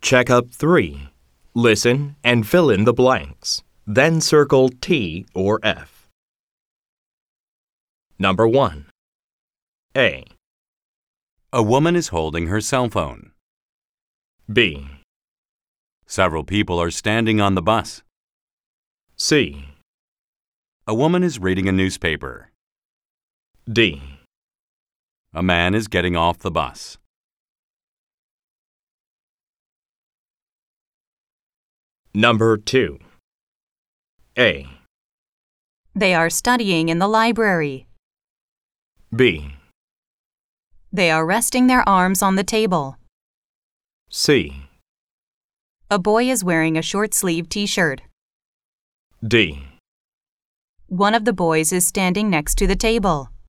Check up 3. Listen and fill in the blanks. Then circle T or F. Number 1. A. A woman is holding her cell phone. B. Several people are standing on the bus. C. A woman is reading a newspaper. D. A man is getting off the bus. Number 2. A. They are studying in the library. B. They are resting their arms on the table. C. A boy is wearing a short-sleeved t-shirt. D. One of the boys is standing next to the table.